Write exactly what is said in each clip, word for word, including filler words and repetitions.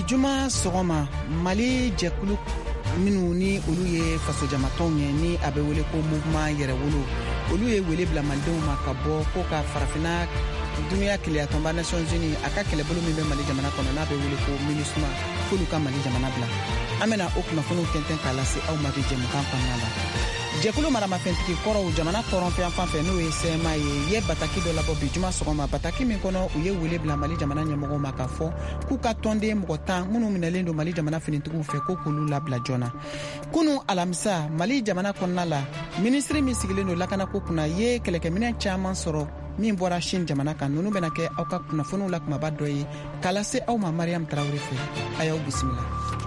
juma sogoma Mali jɛkulu minnu ni olu ye faso jamatɔnw ye ni a bɛ wele ko mouvement yɛrɛwolo olu ye wele bila malidenw ma ka bɔ ko ka farafina dunuya keleyatɔnba Nations Unies a ka kɛlɛbolo min bɛ Mali jamana kɔnɔ n'a bɛ wele ko MINUSMA k'olu ka Mali jamana bila. An bɛna o kunnafoniw tɛntɛn k'a lase aw ma bi jɛmukan kɔnɔna la. Jɛkulu maramafɛntigi kɔrɔw jamana kɔrɔnfɛn fan fɛ n'o ye C M A ye ye bataki dɔ labɔ bi juma sɔgɔma bataki min kɔnɔ u ye wele bila Mali jamana ɲɛmɔgɔw ma ka fɔ k'u ka tɔnden mɔgɔ tan minnu minɛlen don Mali jamana finitigiw fɛ ko k'olu labila joona. Kunu alamisa Mali jamana kɔnɔna la ministre min sigilen don lakanako kunna ye kɛlɛkɛminɛn caman sɔrɔ min bɔra Chine jamana kan. Ninnu bɛna kɛ aw ka kunnafoniw la kumaba dɔ ye k'a lase aw ma Mariam Tarawele fɛ. A y'aw bisimila.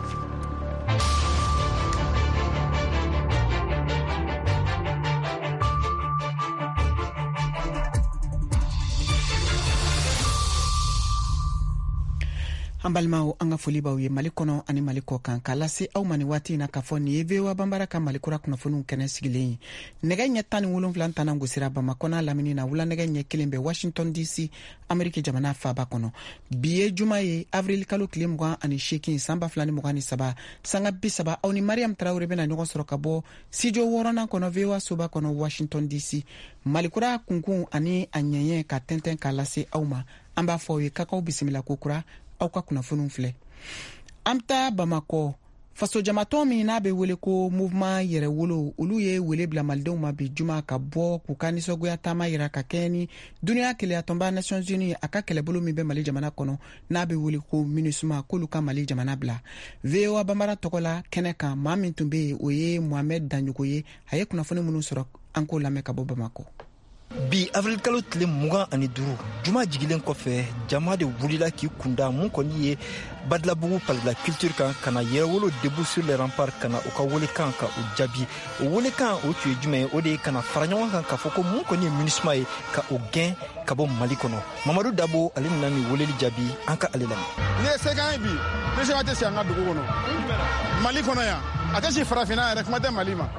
An balimaw an ka foli b'aw ye Mali kɔnɔ ani Mali kɔ kan k'a lase aw ma ni waati in na k'a fɔ nin ye V O A Banbara ka Mali kura kunnafoniw kɛnɛ sigilen ye. Nɛgɛ ɲɛ tan ni wolonwula tana gosira Bamakɔ n'a lamini na wula nɛgɛ ɲɛ kelen bɛ Washington D C Ameriki jamana faaba kɔnɔ. Bi ye juma ye avril kalo tile mugan ani seegin san ba fila ni mugan ni saba sanga bi saba aw ni Mariam Tarawele bɛna ɲɔgɔn sɔrɔ ka bɔ studio wɔɔrɔnan kɔnɔ V O A soba kɔnɔ Washington D C. Mali kura kunkun ani a ɲɛɲɛ ka tɛntɛn k'a lase aw ma. An b'a fɔ aw ye k'aw bisimila ko kura aw ka kunnafoniw filɛ. An taa Bamakɔ faso jamatɔn min n'a bɛ wele ko mouvement yɛrɛwolo olu ye wele bila malidenw ma bi juma ka bɔ k'u ka nisɔngoya taama yira ka kɛ ni dunuya keleyatɔnba Nations Unies a ka kɛlɛbolo min bɛ Mali jamana kɔnɔ n'a bɛ wele ko MINUSMA k'olu ka Mali jamana bila. V O A Banbara tɔgɔ la kɛnɛ kan maa min tun bɛ yen o ye Mohamed Danjogo ye a ye kunnafoni minnu sɔrɔ an k'o lamɛn ka bɔ Bamakɔ. Bi avril kalo tile mugan ani duuru juma jigilen kɔfɛ jama de wulila k'i kunda mun kɔni ye Badlabugu palais de la culture kan kana yɛrɛwolo debout sur les remparts kana u ka welekan ka u jaabi. O welekan o tun ye jumɛn ye o de ye kana fara ɲɔgɔn kan k'a fɔ ko mun kɔni ye MINUSMA ye ka o gɛn ka bɔ Mali kɔnɔ. Mamadu Dabo ale nana ni weleli jaabi an ka ale lamɛn. Ni ye sekan ye bi ni sekan tɛ si an ka dugu kɔnɔ Mali kɔnɔ yan a tɛ si farafina yɛrɛ kuma tɛ Mali ma.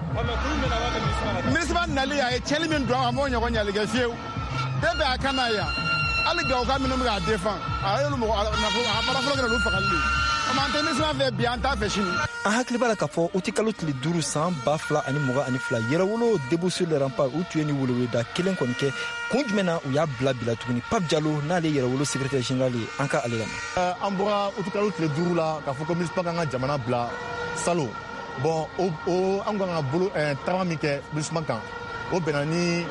MINUSMA nali a ye tiɲɛli min don a m'o ɲɔgɔn ɲali kɛ fiyewu bɛɛ bɛ a kan n'a yan hali gawo ka minnu bɛ k'a défend a y'olu mɔgɔ a fɔlɔ fɔlɔ kɛra olu fagali de o ma an tɛ MINUSMA fɛ bi an t'a fɛ sini. An hakili b'a la k'a fɔ u tɛ kalo tile duuru san ba fila ani mugan ani fila yɛrɛwolo debout sur les remparts u tun ye ni weleweleda kelen kɔni kɛ kun jumɛn na u y'a bila bila tuguni. Pape Diallo n'ale yɛrɛwolo secrétaire général ye an ka ale lamɛn. An bɔra u tɛ kalo tile duuru la k'a fɔ ko MINUSMA kan ka jamana bila salon. Bon o o an kan ka bolo tagama min kɛ MINUSMA kan o bɛnna ni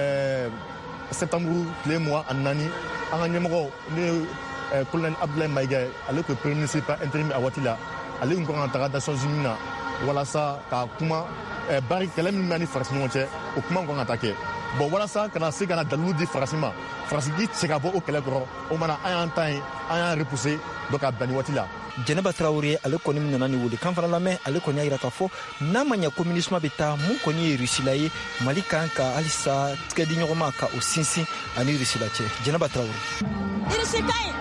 septembre tile mugan ani naani an ka ɲɛmɔgɔ ni colonel Abdoulaye Maïga ale tun ye premier ministre par intérim a waati la ale tun kan ka taga Nations Unies na walasa ka kuma bari kɛlɛ min bɛ ni Faransi ɲɔgɔn cɛ o kuma kan ka taa kɛ. Bon walasa kana se kana dalilu di Faransi ma Faransi k'i cɛ ka bɔ o kɛlɛ kɔrɔ o mana an y'an ta ye an y'an repousser donc ka bila ni waati la. Jɛnɛba Traoré ale kɔni min nana ni wele kan fana lamɛn ale kɔni y'a jira k'a fɔ n'a ma ɲɛ ko MINUSMA bɛ taa mun kɔni ye Russie la ye Mali kan ka halisa tigɛ di ɲɔgɔn ma ka o sinsin ani Russie la cɛ. Jɛnɛba Traoré. Russie ka ɲi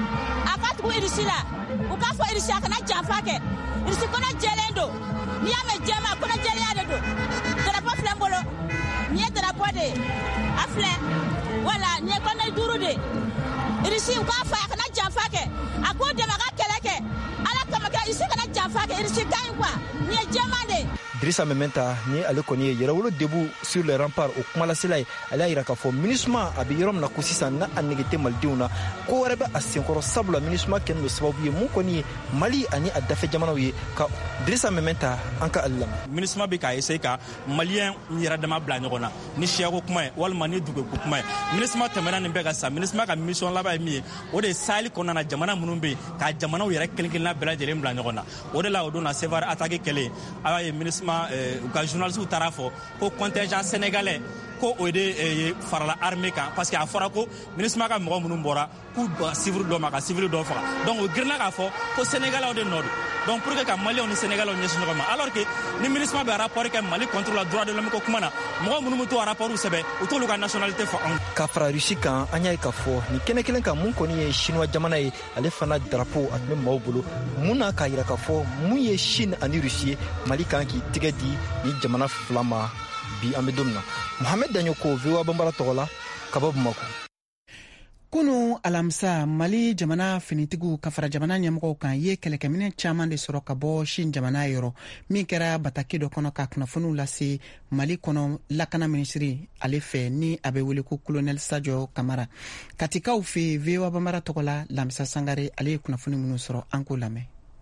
a ka tugu Russie la u k'a fɔ Russie a kana janfa kɛ Russie kɔnɔ jɛlen don n'i y'a mɛn jɛma kɔnɔ jɛlenya de don drapeau filɛ n bolo nin ye drapeau de ye a filɛ wala nin ye kɔnɔ duuru de ye Russie u k'a fɔ a kana janfa kɛ a k'o dɛmɛ a ka kɛlɛ kɛ ala kama kɛ Russie kana janfa kɛ Russie ka ɲi quoi nin ye jɛma de ye. Drissa Mementa ni ale kɔni ye yɛrɛwolo debout sur les remparts o kumalasela ye ale y'a jira k'a fɔ MINUSMA a bɛ yɔrɔ min na ko sisan n'a a nege tɛ malidenw na ko wɛrɛ bɛ a senkɔrɔ sabula MINUSMA kɛlen don sababu ye mun kɔni ye Mali ani a dafɛ jamanaw ye ka Drissa Mementa an ka ale lamɛn. MINUSMA bɛ k'a essayer ka maliyɛn yɛrɛ dama bila ɲɔgɔn na ni siyako kuma ye walima ni dugukoko kuma ye MINUSMA tɛmɛna nin bɛɛ ka sa MINUSMA ka mission laban ye min ye o de ye Sahel kɔnɔna na jamana minnu bɛ yen ka jamanaw yɛrɛ kelen kelenna bɛɛ lajɛlen bila ɲɔgɔn na o de la o don na Sévaré attaque kɛlen a y'a ye MINUSMA u ka journalistes taara fɔ ko contingent sénégalais ko o de farala armée kan parce que a fɔra ko MINUSMA ka mɔgɔ minnu bɔra k'u civil dɔ ma ka civil dɔ faga donc o girinna k'a fɔ ko sénégalais de nɔ don donc pour que ka maliyɛnw ni sénégalais ɲɛsin ɲɔgɔn ma alors que ni MINUSMA bɛ rapport kɛ Mali contre la droit de l'homme ko kuma na mɔgɔ minnu bɛ to rapport sɛbɛn u t'olu ka nationalité fɔ anw. Ka fara Russie kan an y'a ye k'a fɔ nin kɛnɛ kelen kan mun kɔni ye chinois jamana ye ale fana drapeau a tun bɛ maaw bolo mun na k'a jira k'a fɔ mun ye Chine ani Russie ye Mali kan k'i tɛgɛ di ni jamana fila ma bi an bɛ don min na. Mohamed Danjogo V O A Banbara tɔgɔ la ka bɔ Bamakɔ. kunu alamisa Mali jamana finitigu ka fara jamana ɲɛmɔgɔw kan ye kɛlɛkɛminɛ caaman de sɔrɔ ka bɔ Shin jamana yɔrɔ min kɛra bataki dɔ kɔnɔ ka kunnafoniw lase Mali kɔnɔ lakana minisiri ale fɛ ni a bɛ wele ko kolonɛl Sajo Kamara. Katikaw fɛ V O A Bambara tɔgɔ la Lamisa Sangare ale ye kunnafoni minnu sɔrɔ an k'o lamɛn.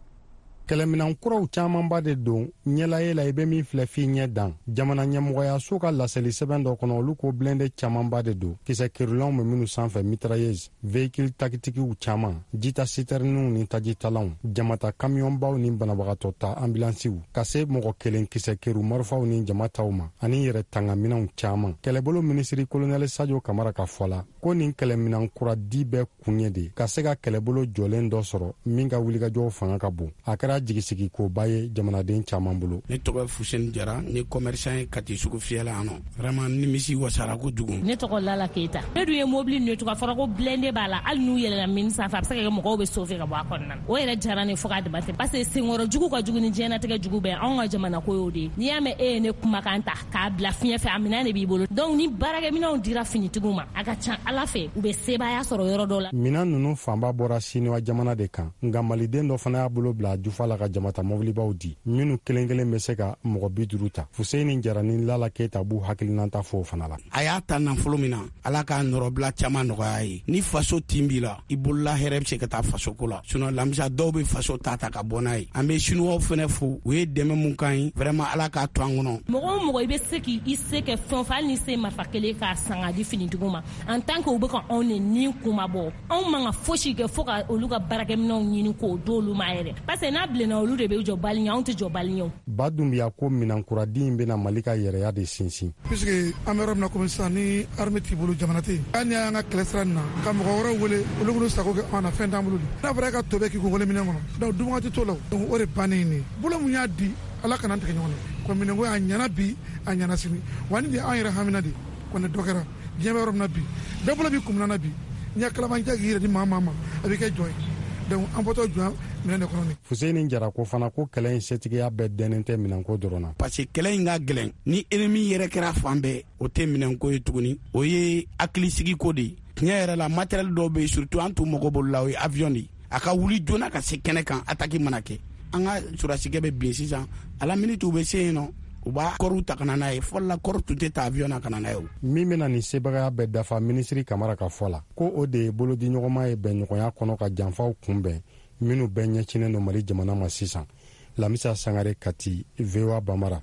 Kɛlɛminan kuraw camanba de don ɲɛlayela i bɛ min filɛ f'i ɲɛ dan jamana ɲɛmɔgɔyaso ka laseli sɛbɛn dɔ kɔnɔ olu ko blende camanba de don kisɛ kirilanw bɛ minnu sanfɛ mitrailleuse véhicule takitikiw caman jita citerniw ni tajitalanw jamata kamiyɔnbaw ni banabagatɔ ta ambulansiw ka se mɔgɔ kelen kisɛ keri marifaw ni jamataw ma ani yɛrɛ tangaminɛw caman kɛlɛbolo minisiri kolonɛl Sajo Kamara ka fɔ la ko nin kɛlɛminan kura di bɛɛ kun ye de ka se ka kɛlɛbolo jɔlen dɔ sɔrɔ min ka wulikajɔw fanga ka bon a kɛra jigisigi ko ba ye jamanaden caman bolo. Ne tɔgɔ Fuseni Jara ni commerçant ye Kati sugu fiyɛla ano vraiment nimisi wasara ko jugu. Ne tɔgɔ Lala Keita ne dun ye mobile ne tɔgɔ fɔra ko blende b'a la hali n'u yɛlɛla mini sanfɛ a bɛ se ka kɛ mɔgɔw bɛ sauver ka bɔ a kɔnɔna na o yɛrɛ jara ne fo k'a dama tɛmɛ parce que senkɔrɔ jugu ka jugu ni diɲɛnatigɛ jugu bɛɛ anw ka jamana ko y'o de ye n'i y'a mɛn e ye ne kumakan ta k'a bila fiɲɛ fɛ a minɛn de b'i bolo donc ni baarakɛminɛnw dira finitigiw ma a ka ca Ala fɛ u bɛ sebaaya sɔrɔ yɔrɔ dɔ la. Minɛn ninnu fanba bɔra Siniwa jamana de kan nka maliden dɔ fana y'a bolo bila jufa la ka jamata mobilibaw di minnu kelen kelen bɛ se ka mɔgɔ bi duuru ta Fuseni Jara ni Lala Keita b'u hakilinanta fɔ fana la. A y'a ta nafolo min na Ala k'a nɔrɔbila caman nɔgɔya ye ni faso tin b'i la i bolola hɛrɛ bɛ se ka taa faso ko la sinon lamisa dɔw bɛ faso ta ta ka bɔ n'a ye an bɛ Sinuwaw fana fo u ye dɛmɛ mun kan ye vraiment Ala k'a to an kɔnɔ. Mɔgɔ o mɔgɔ i bɛ se k'i se kɛ fɛn fɛn hali ni se marifa kelen k'a san k'a di finitigiw ma en tant que u bɛ ka anw de ni kuma bɔ anw man ka fosi kɛ fo ka olu ka baarakɛminɛnw ɲini k'o d'olu ma yɛrɛ parce que n'a bilenna olu de bɛ jɔ bali ɲɛ anw tɛ jɔ bali ɲɛ. Ba Dumbuya ko minankuradi in bɛna Mali ka yɛrɛya de sinsin. Puisque an bɛ yɔrɔ min na komi sisan ni armée t'i bolo jamana tɛ yen hali ni y'an ka kɛlɛ sira nin na ka mɔgɔ wɛrɛw wele olu b'u sago kɛ an na fɛn t'an bolo de n'a fɔra e ka to bɛɛ k'i kun wale minɛn kɔnɔ donc dunwaga tɛ t'o la donc o de bannen ne bolo mun y'a di Ala kana tigɛ ɲɔgɔn na ko minɛnko a ɲɛna bi a ɲɛna sini wa ni de an yɛrɛ hamina de kɔni dɔ kɛra diɲɛ bɛ yɔrɔ min na bi bɛɛ bolo b'i kunna na bi ɲɛ kalabanciya k'i yɛrɛ di maa maa ma a bɛ kɛ jɔn ye donc an bɔtɔ jɔn minɛn de kɔnɔ. Fuseni Jara ko fana ko kɛlɛ in setigiya bɛɛ dɛnnen tɛ minɛnko dɔrɔn na. Parce que kɛlɛ in ka gɛlɛn ni ennemi yɛrɛ kɛra fan bɛɛ o tɛ minɛnko ye tuguni o ye hakilisigi ko de ye tiɲɛ yɛrɛ la matériel dɔw bɛ yen surtout an t'u mago bolo la o ye avion de ye a ka wuli joona ka se kɛnɛ kan attaque mana kɛ an ka surasikɛ bɛ bin sisan à la minute u bɛ se yen nɔ u b'a kɔrɔw ta ka na n'a ye fɔlɔ la kɔrɔ tun tɛ ta avion na ka na n'a ye o. Min bɛna nin sebagaya bɛɛ dafa minisiri Kamara ka fɔ la ko o de ye bolodiɲɔgɔnma ye bɛnɲɔgɔnya kɔnɔ ka janfaw kunbɛn minnu bɛɛ ɲɛcinnen don Mali jamana ma sisan. Lamisa Sangare Kati V O A Bambara.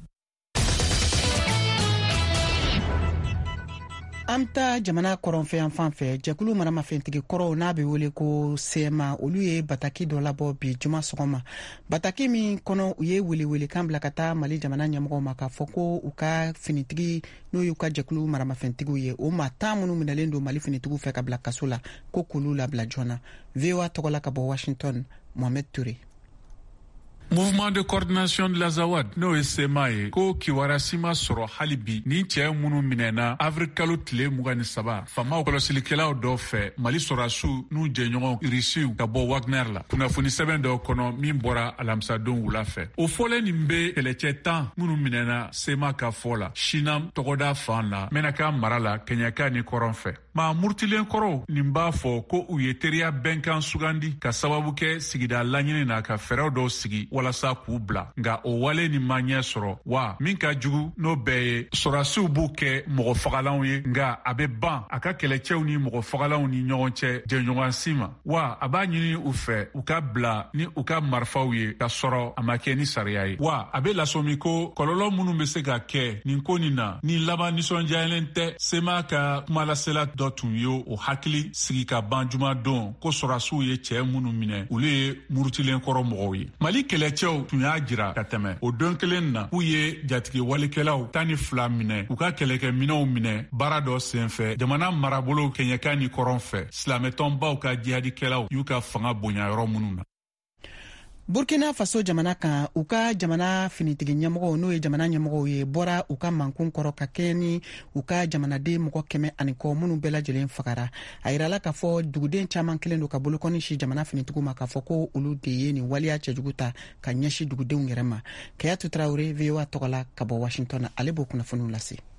An ta jamana kɔrɔnfɛ yan fan fɛ jɛkulu maramafɛntigi kɔrɔw n'a bɛ wele ko C M A olu ye bataki dɔ labɔ bi juma sɔgɔma bataki min kɔnɔ u ye welewele kan bila ka taa Mali jamana ɲɛmɔgɔw ma k'a fɔ ko u ka finitigi n'o y'u ka jɛkulu maramafɛntigiw ye o maa tan minnu minɛlen don Mali finitigiw fɛ ka bila kaso la ko k'olu labila joona. V O A tɔgɔ la ka bɔ Washington Mohamed Touré. Mouvement de coordination de la Zawad n'o ye C M A ye ko kiwara si ma sɔrɔ hali bi ni cɛ minnu minɛna avril kalo tile mugan ni saba famaw kɔlɔsilikɛlaw dɔ fɛ Mali sɔrɔdasiw n'u jɛɲɔgɔn irisiw ka bɔ Wagner la kunnafoni sɛbɛn dɔ kɔnɔ min bɔra alamisadon wula fɛ o fɔlen nin bɛ kɛlɛcɛ tan minnu minɛna C M A ka fɔ la Shinam tɔgɔda fan la Mɛnaka mara la Keɲaka ni kɔrɔn fɛ maa murutilen kɔrɔw nin b'a fɔ ko u ye teriya bɛnkan sugandi ka sababu kɛ sigida laɲini na ka fɛɛrɛw dɔw sigi walasa k'u bila nka o wale nin ma ɲɛ sɔrɔ wa min ka jugu n'o bɛɛ ye sɔrɔdasiw b'u kɛ mɔgɔ fagalanw ye nka a bɛ ban a ka kɛlɛcɛw ni mɔgɔ fagalanw ni ɲɔgɔn cɛ jɛɲɔgɔnsi ma wa a b'a ɲini u fɛ u ka bila ni u ka marifaw ye ka sɔrɔ a ma kɛ ni sariya ye wa a bɛ lasɔmi ko kɔlɔlɔ minnu bɛ se ka kɛ nin ko nin na ni laban nisɔndiyalen tɛ C M A ka kumalasela dɔ tun ye o hakili sigi ka ban juma don ko sɔrɔdasiw ye cɛ minnu minɛ olu ye murutilen kɔrɔ mɔgɔw ye Mali kɛlɛcɛw tun y'a jira ka tɛmɛ o don kelen na k'u ye jatigi walikɛlaw tan ni fila minɛ u ka kɛlɛkɛ minɛw minɛ baara dɔ senfɛ jamana marabolo Keɲaka ni kɔrɔn fɛ silamɛtɔnbaw ka jihadikɛlaw y'u ka fanga bonya yɔrɔ minnu na. Burkina Faso jamana kan u ka jamana finitigi ɲɛmɔgɔw n'o ye jamana ɲɛmɔgɔw ye bɔra u ka mankun kɔrɔ ka kɛ ni u ka jamanaden mɔgɔ kɛmɛ ani kɔ minnu bɛɛ lajɛlen fagara a yirala k'a fɔ duguden caman kelen don ka bolokɔni si jamana finitigiw ma k'a fɔ ko olu de ye nin waliya cɛjugu ta ka ɲɛsi dugudenw yɛrɛ ma. Kayatu Traore V O A tɔgɔ la ka bɔ Washington ale b'o kunnafoniw lase.